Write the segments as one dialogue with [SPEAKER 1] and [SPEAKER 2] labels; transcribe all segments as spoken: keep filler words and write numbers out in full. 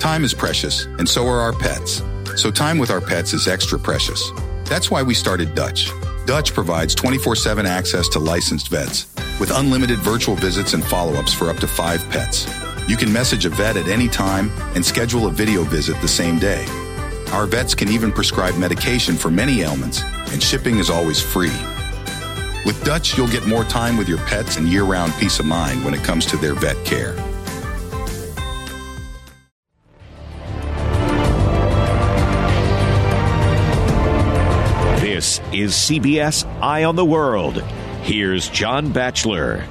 [SPEAKER 1] Time is precious, and so are our pets. So time with our pets is extra precious. That's why we started Dutch. Dutch provides twenty-four seven access to licensed vets with unlimited virtual visits and follow-ups for up to five pets. You can message a vet at any time and schedule a video visit the same day. Our vets can even prescribe medication for many ailments, and shipping is always free. With Dutch, you'll get more time with your pets and year-round peace of mind when it comes to their vet care.
[SPEAKER 2] This is C B S Eye on the World. Here's John Batchelor.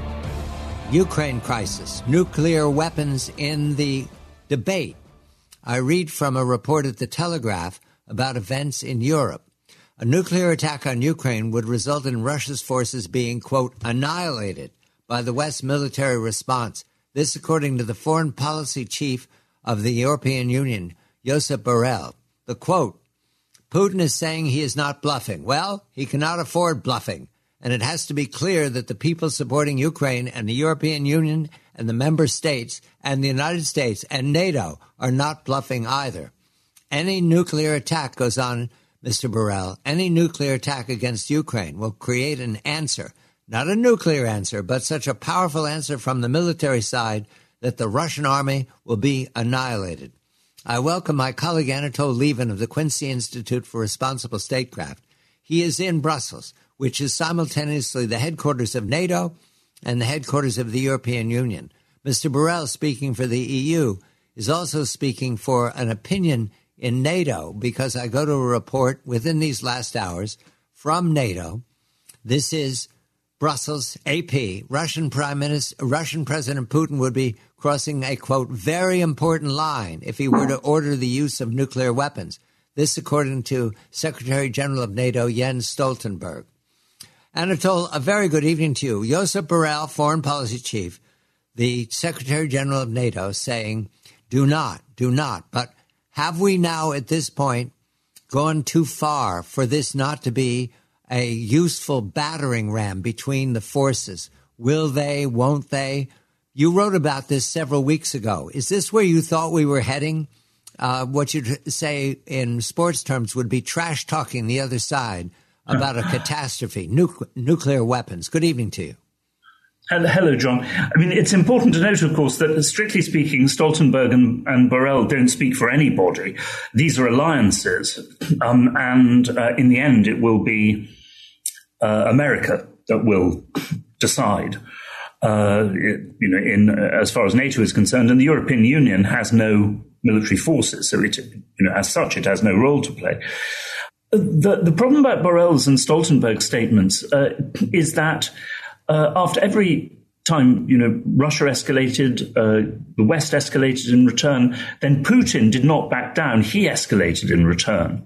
[SPEAKER 3] Ukraine crisis, nuclear weapons in the debate. I read from a report at The Telegraph about events in Europe. A nuclear attack on Ukraine would result in Russia's forces being, quote, annihilated by the West's military response. This according to the foreign policy chief of the European Union, Josep Borrell. The quote, Putin is saying he is not bluffing. Well, he cannot afford bluffing. And it has to be clear that the people supporting Ukraine and the European Union and the member states and the United States and NATO are not bluffing either. Any nuclear attack, goes on Mister Borrell, any nuclear attack against Ukraine will create an answer, not a nuclear answer, but such a powerful answer from the military side that the Russian army will be annihilated. I welcome my colleague Anatol Lieven of the Quincy Institute for Responsible Statecraft. He is in Brussels, which is simultaneously the headquarters of NATO and the headquarters of the European Union. Mister Borrell, speaking for the E U, is also speaking for an opinion in NATO, because I go to a report within these last hours from NATO. This is Brussels, A P. Russian Prime Minister, Russian President Putin would be crossing a, quote, very important line if he were to order the use of nuclear weapons. This according to Secretary General of NATO, Jens Stoltenberg. Anatol, a very good evening to you. Josep Borrell, Foreign Policy Chief, the Secretary General of NATO, saying, do not, do not. But have we now at this point gone too far for this not to be a useful battering ram between the forces? Will they, won't they? You wrote about this several weeks ago. Is this where you thought we were heading? Uh, what you'd say in sports terms would be trash talking the other side about a catastrophe, nu- nuclear weapons. Good evening to you.
[SPEAKER 4] Hello, John. I mean, it's important to note, of course, that strictly speaking, Stoltenberg and, and Borrell don't speak for anybody. These are alliances. Um, and uh, in the end, it will be uh, America that will decide, uh, it, you know, in uh, as far as NATO is concerned. And the European Union has no military forces. So, it, you know, as such, it has no role to play. The, the problem about Borrell's and Stoltenberg's statements uh, is that uh, after every time, you know, Russia escalated, uh, the West escalated in return, then Putin did not back down. He escalated in return.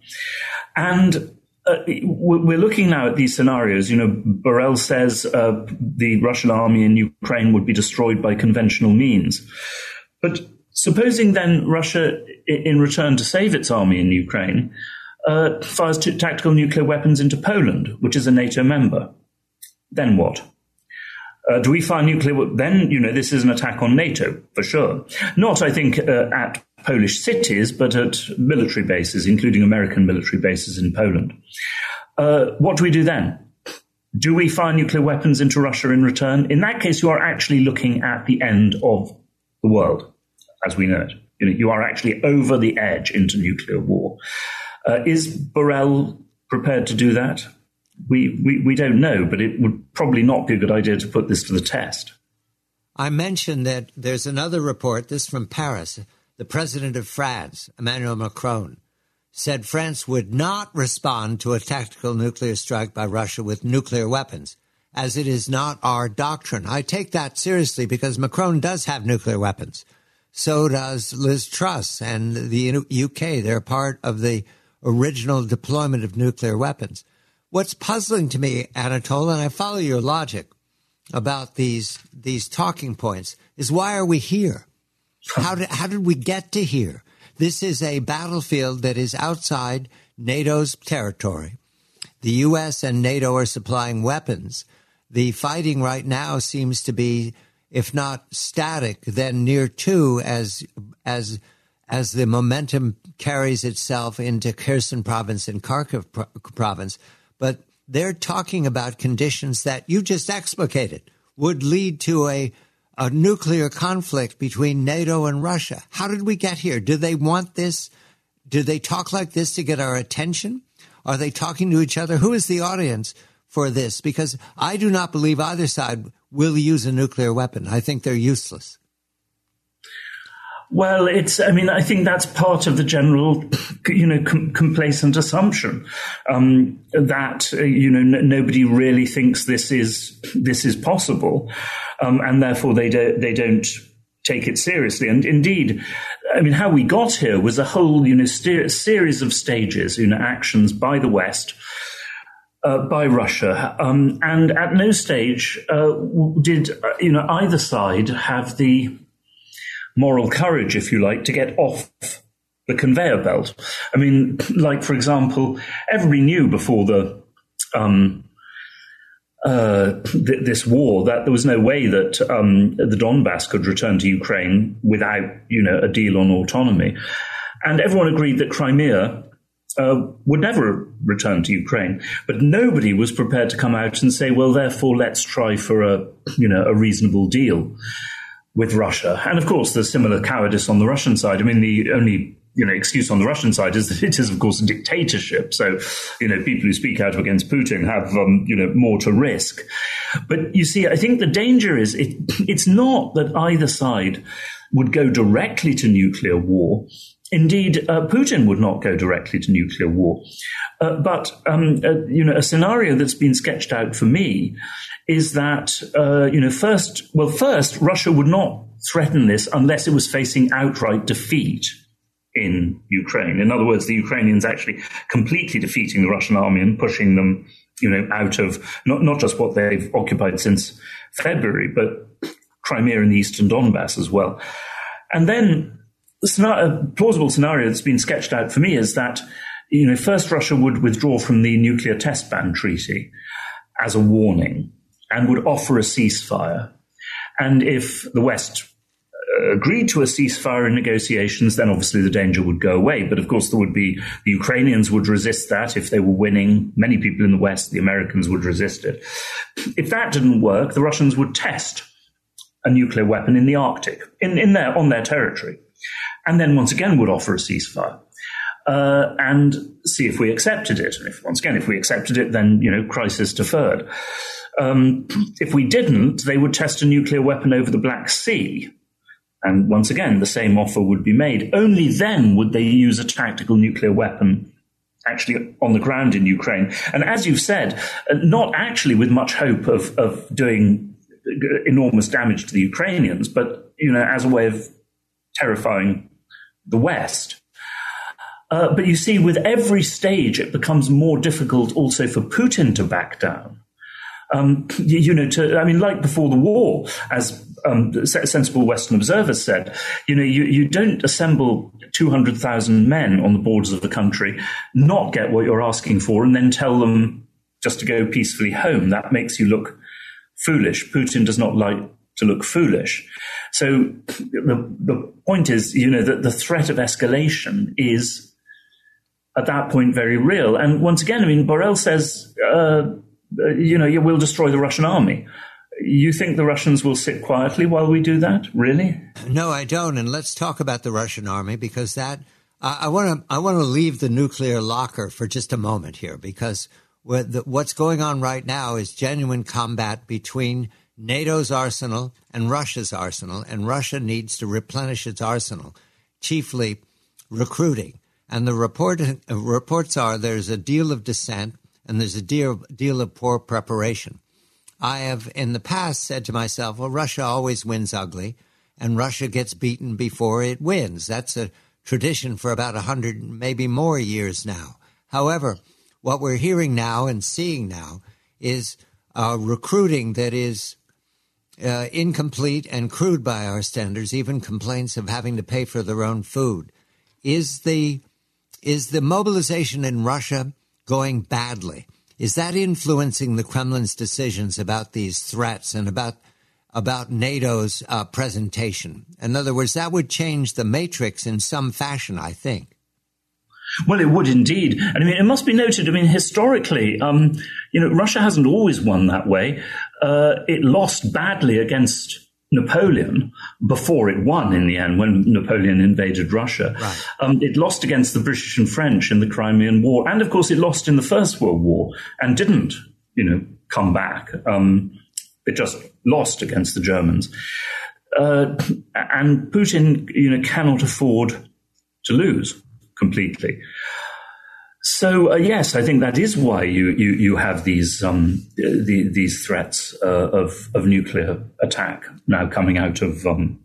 [SPEAKER 4] And uh, we're looking now at these scenarios. You know, Borrell says uh, the Russian army in Ukraine would be destroyed by conventional means. But supposing then Russia, in return to save its army in Ukraine, Uh, fires t- tactical nuclear weapons into Poland, which is a NATO member. Then what? Uh, do we fire nuclear? We- then, you know, this is an attack on NATO, for sure. Not, I think, uh, at Polish cities, but at military bases, including American military bases in Poland. Uh, what do we do then? Do we fire nuclear weapons into Russia in return? In that case, you are actually looking at the end of the world, as we know it. You know, you are actually over the edge into nuclear war. Uh, is Borrell prepared to do that? We, we we don't know, but it would probably not be a good idea to put this to the test.
[SPEAKER 3] I mentioned that there's another report, this from Paris. The president of France, Emmanuel Macron, said France would not respond to a tactical nuclear strike by Russia with nuclear weapons, as it is not our doctrine. I take that seriously because Macron does have nuclear weapons. So does Liz Truss and the U K. They're part of the original deployment of nuclear weapons. What's puzzling to me, Anatol, and I follow your logic about these these talking points, is why are we here? How did, how did we get to here? This is a battlefield that is outside NATO's territory. The U S and NATO are supplying weapons. The fighting right now seems to be, if not static, then near to as as as the momentum carries itself into Kherson province and Kharkiv pro- province. But they're talking about conditions that you just explicated would lead to a, a nuclear conflict between NATO and Russia. How did we get here? Do they want this? Do they talk like this to get our attention? Are they talking to each other? Who is the audience for this? Because I do not believe either side will use a nuclear weapon. I think they're useless.
[SPEAKER 4] Well, it's, I mean, I think that's part of the general, you know, com- complacent assumption um, that, uh, you know, n- nobody really thinks this is, this is possible. Um, and therefore they don't, they don't take it seriously. And indeed, I mean, how we got here was a whole, you know, st- series of stages, you know, actions by the West, uh, by Russia. Um, and at no stage uh, did, uh, you know, either side have the moral courage, if you like, to get off the conveyor belt. I mean, like, for example, everybody knew before the um, uh, th- this war that there was no way that um, the Donbass could return to Ukraine without, you know, a deal on autonomy. And everyone agreed that Crimea uh, would never return to Ukraine. But nobody was prepared to come out and say, well, therefore, let's try for a, you know, a reasonable deal with Russia. And of course, there's similar cowardice on the Russian side. I mean, the only, you know, excuse on the Russian side is that it is, of course, a dictatorship. So, you know, people who speak out against Putin have, um, you know, more to risk. But you see, I think the danger is it, it's not that either side would go directly to nuclear war. Indeed, uh, Putin would not go directly to nuclear war. Uh, but, um, uh, you know, a scenario that's been sketched out for me is that, uh, you know, first, well, first, Russia would not threaten this unless it was facing outright defeat in Ukraine. In other words, the Ukrainians actually completely defeating the Russian army and pushing them, you know, out of not, not just what they've occupied since February, but Crimea and the eastern Donbass as well. And then a plausible scenario that's been sketched out for me is that, you know, first Russia would withdraw from the nuclear test ban treaty as a warning and would offer a ceasefire. And if the West uh, agreed to a ceasefire in negotiations, then obviously the danger would go away. But of course, there would be, the Ukrainians would resist that if they were winning. Many people in the West, the Americans, would resist it. If that didn't work, the Russians would test a nuclear weapon in the Arctic, in, in their, on their territory. And then once again would offer a ceasefire. Uh, and see if we accepted it. And if, once again, if we accepted it, then, you know, crisis deferred. Um, if we didn't, they would test a nuclear weapon over the Black Sea. And once again, the same offer would be made. Only then would they use a tactical nuclear weapon actually on the ground in Ukraine. And as you've said, not actually with much hope of, of doing enormous damage to the Ukrainians, but, you know, as a way of terrifying the West. Uh, but you see, with every stage, it becomes more difficult also for Putin to back down. Um, you, you know, to, I mean, like before the war, as um, sensible Western observers said, you know, you, you don't assemble two hundred thousand men on the borders of the country, not get what you're asking for, and then tell them just to go peacefully home. That makes you look foolish. Putin does not like to look foolish. So the, the point is, you know, that the threat of escalation is at that point very real. And once again, I mean, Borrell says, uh, you know, we'll destroy the Russian army. You think the Russians will sit quietly while we do that? Really?
[SPEAKER 3] No, I don't. And let's talk about the Russian army, because that uh, I want to I want to leave the nuclear locker for just a moment here, because the, what's going on right now is genuine combat between NATO's arsenal and Russia's arsenal, and Russia needs to replenish its arsenal, chiefly recruiting. And the report, uh, reports are there's a deal of dissent and there's a deal, deal of poor preparation. I have in the past said to myself, well, Russia always wins ugly, and Russia gets beaten before it wins. That's a tradition for about a hundred, maybe more years now. However, what we're hearing now and seeing now is uh, recruiting that is uh, incomplete and crude by our standards, even complaints of having to pay for their own food. Is the is the mobilization in Russia going badly? Is that influencing the Kremlin's decisions about these threats and about about NATO's uh, presentation. In other words, that would change the matrix in some fashion, I think.
[SPEAKER 4] Well, it would indeed. And I mean, it must be noted, I mean, historically, um, you know, Russia hasn't always won that way. Uh, it lost badly against Napoleon before it won in the end, when Napoleon invaded Russia. Right. Um, it lost against the British and French in the Crimean War. And of course, it lost in the First World War and didn't, you know, come back. Um, it just lost against the Germans. Uh, and Putin, you know, cannot afford to lose completely. So, uh, yes, I think that is why you you, you have these um, the, these threats uh, of of nuclear attack now coming out of um,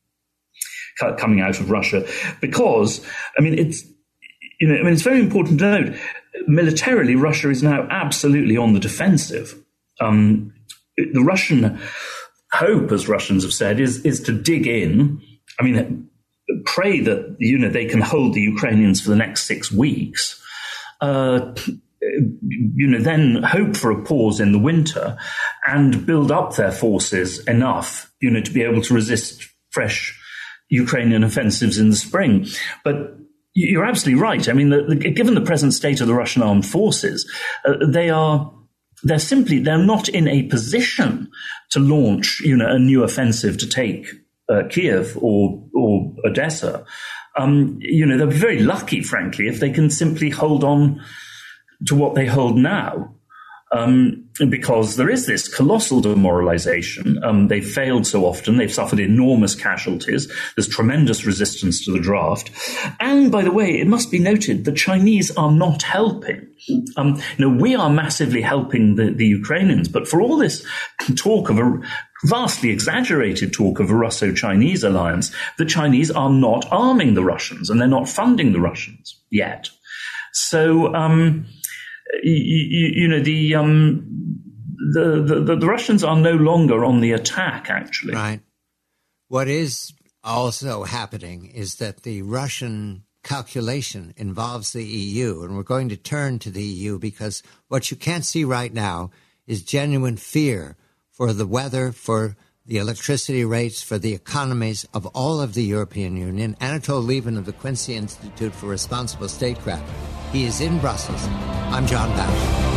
[SPEAKER 4] coming out of Russia, because I mean it's you know I mean it's very important to note militarily Russia is now absolutely on the defensive. Um, the Russian hope, as Russians have said, is is to dig in. I mean, pray that you know they can hold the Ukrainians for the next six weeks. Uh, you know, then hope for a pause in the winter and build up their forces enough, you know, to be able to resist fresh Ukrainian offensives in the spring. But you're absolutely right. I mean, the, the, given the present state of the Russian armed forces, uh, they are they're simply they're not in a position to launch, you know, a new offensive to take uh, Kiev or or Odessa. Um, you know, they'll be very lucky, frankly, if they can simply hold on to what they hold now, um, because there is this colossal demoralization. Um, they've failed so often. They've suffered enormous casualties. There's tremendous resistance to the draft. And, by the way, it must be noted the Chinese are not helping. Um, you know, we are massively helping the, the Ukrainians, but for all this talk of a vastly exaggerated talk of a Russo-Chinese alliance, the Chinese are not arming the Russians and they're not funding the Russians yet. So, um, you, you, you know, the, um, the, the, the Russians are no longer on the attack, actually.
[SPEAKER 3] Right. What is also happening is that the Russian calculation involves the E U, and we're going to turn to the E U because what you can't see right now is genuine fear for the weather, for the electricity rates, for the economies of all of the European Union. Anatol Lieven of the Quincy Institute for Responsible Statecraft. He is in Brussels. I'm John Batchelor.